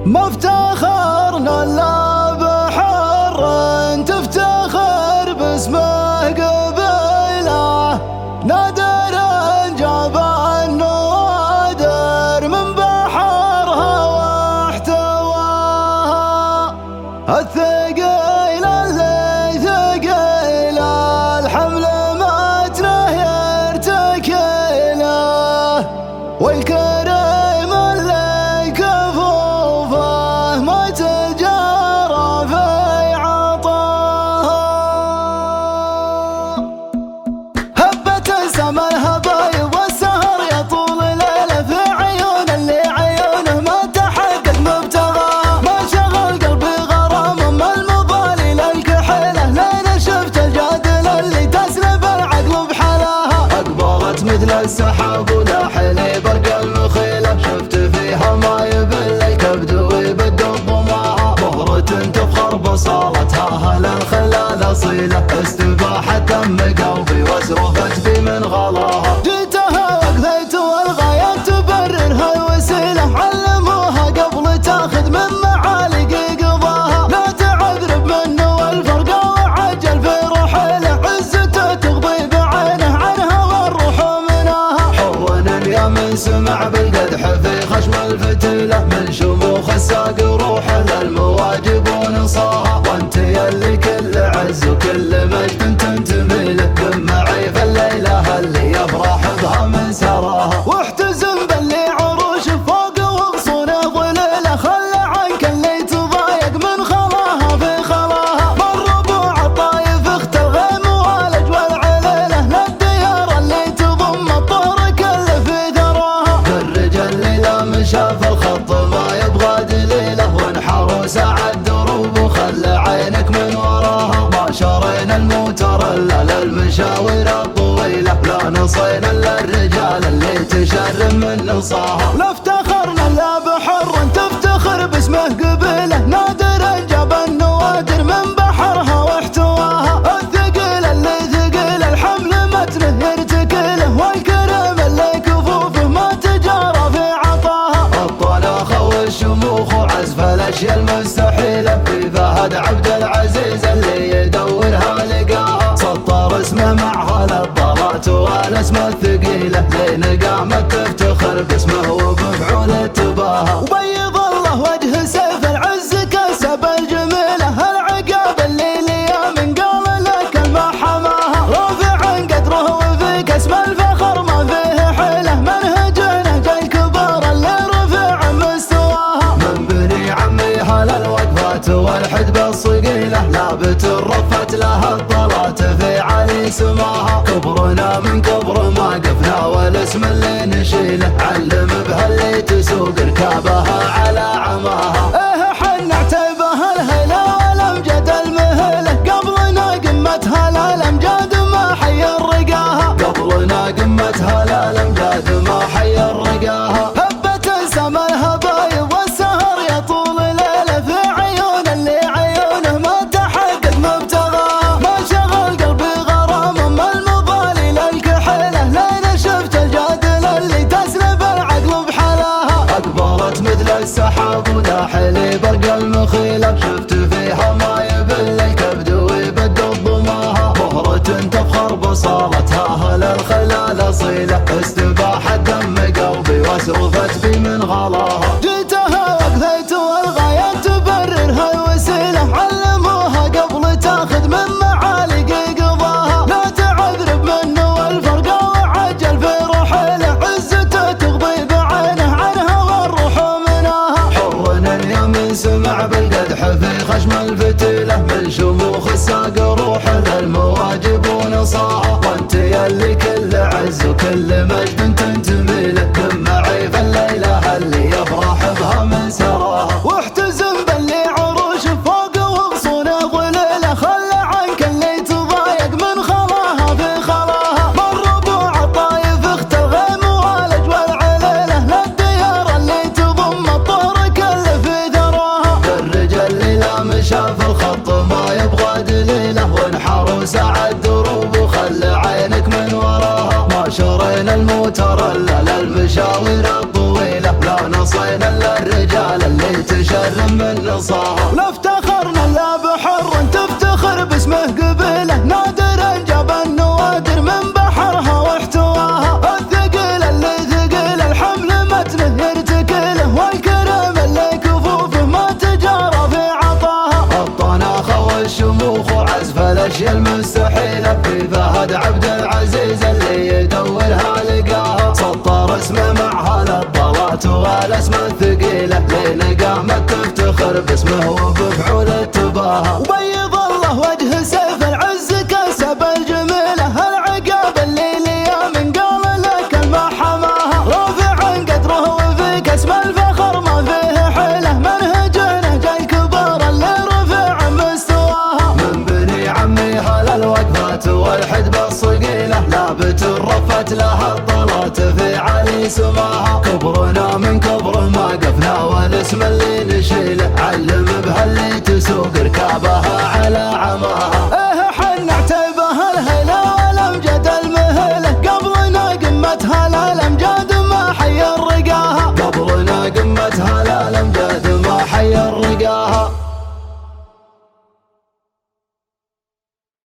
ما افتخرنا الا بحر تفتخر باسمه قبيله، نادر جاب النوادر من بحرها واحتواها. الثقيل اللي ثقيل الحمل متنه يرتكله، والكريم اللي كفوفه ما تجارى في عطاها. هبة السما الهبايب والسهر يطول ليله في عيون اللي عيونه ما تحقق مبتغاه. ما شغل قلبي غرام اما المضالي للكحيله، لين شفت الجادل اللي تسلب العقل بحلاها. اقبلت مثل السحاب ولاحلي برق المخيله، شفت فيها ما يبل الكبد ويبد الضماها. مهرة تفخر بصالتها هل الخلال اصيله، استباحت دم قلبي واسرفت بي من غلاها. جيتها وقضيت والغاية تبررها الوسيله، علموها قبل تاخذ من معالق قضاها. لا تعذرب منه والفرقه وعجل في رحيله، عزته تغضي بعينه عنها والروح مناها. حر اليمن سمع بالقدح في خشم الفتيله، من شموخ الساق روحه للمواجب ونصاها. وانت يلي كل عز وكل مجد تنتمي له، قم معي في الليله اللي يفرح بها من سراها. واحتزم باللي عروش فوق وغصونه ظليله، خلى عنك اللي تضايق من خلاها في خلاها. بالربوع الطايف اخت الغيم والاجوال عليله، للديار اللي تضم الطهر كل في ذراها. الرجال اللي لا مشى في الخط ما يبغى دليله، وانحر وسعى الدروب وخلى عينك من وراها. ما شرينا الموتر الا للمشاوير الطويله، لا نصينا الا الرجال اللي تشرم من نصاها. لا افتخرنا الا بحر تفتخر باسمه قبيله، نادر جاب النوادر من بحرها واحتواها. الثقيل اللي ثقيل الحمل متنه يرتكله، والكريم اللي كفوفه ما تجارى في عطاها. الطلاخه والشموخ وعزف الاشياء المستحيله، في فهد عبد العزيز اللي يدورها لقاها. سطر اسمه معها للضرات والاسماء الثقيله، لين قامت تفتخر باسمه وبفعوله تباها. وبيض الله وجه سيف العز كسب الجميله، العقاب اللي ليا من قال لك ما حماها. رافع قدره وفيك اسم الفخر ما فيه حيله، منهجه نهج الكبار اللي رفع مستواها. من بني عمي هل الوقفات والحدب الصقيله، لابت رفت لها الطلات في علي سماها. كبرنا من كبر ما قفنا والاسم اللي نشيله، علم بها اللي تسوق ركابها على عماها. ايه حن عتيبها الهيله والامجد المهيله، قبلنا قمتها الامجاد ما حير رقاها. قبلنا قمتها الامجاد ما حير رقاها. هبة السما الهبايب والسهر يطول ليله، في عيون اللي عيونه ما تحقق مبتغاه. ما شغل قلبي غرام اما المضالي للكحيله، لين شفت الجادل اللي تسلب العقل بحلاها. اقبلت مثل السحاب ولاحلي برق المخيله، شفت فيها ما يبل الكبد ويبد الضماها. مهرة تفخر بصالتها هل الخلال اصيله، استباحت دم قلبي واسرفت بي من غلاها. جيتها وقضيت والغايه تبررها الوسيله، علموها قبل تاخذ من معالق قضاها. لا تعذرب منه والفرقه وعجل في رحيله، عزته تغضي بعينه عنها والروح مناها. حر اليمن سمع بالقدح في خشم الفتيله، من شموخ الساق روحه للمواجب ونصاها. وانت يلي كل عز وكل مجد تنتمي له، قم معي في الليله اللي يفرح بها من سراها. واحتزم باللي عروش فوق وغصونه ظليله، خلى عنك اللي تضايق من خلاها في خلاها. بالربوع الطايف اخت الغيم والاجوال عليله، للديار اللي تضم الطهر كل في ذراها. الرجال اللي لا مشى في الخط ما يبغى دليله، وانحر وسعى الدروب وخلى عينك من وراها. ما شرينا الموت الاشياء المستحيلة في فهد عبد العزيز اللي يدورها لقاها سطر اسمه مع هالطلات والاسماء الثقيلة لين قامت تفتخر باسمه وبفعول التباهى وبيض الله وجه سيف العز كسب الجميلة العقاب اللي ليا من قال لك المحماها رافع قدره وفيك اسم الفخر ما فيه حيله منهجه نهج الكبار اللي رفع مستواها من بني عمي هالوقفات والحدبة الصقيلة لابت رفت لها الطلات في علي سماها كبرنا من كبر ما قفنا والاسم اللي نشيله علم بهاللي تسوق ركابها على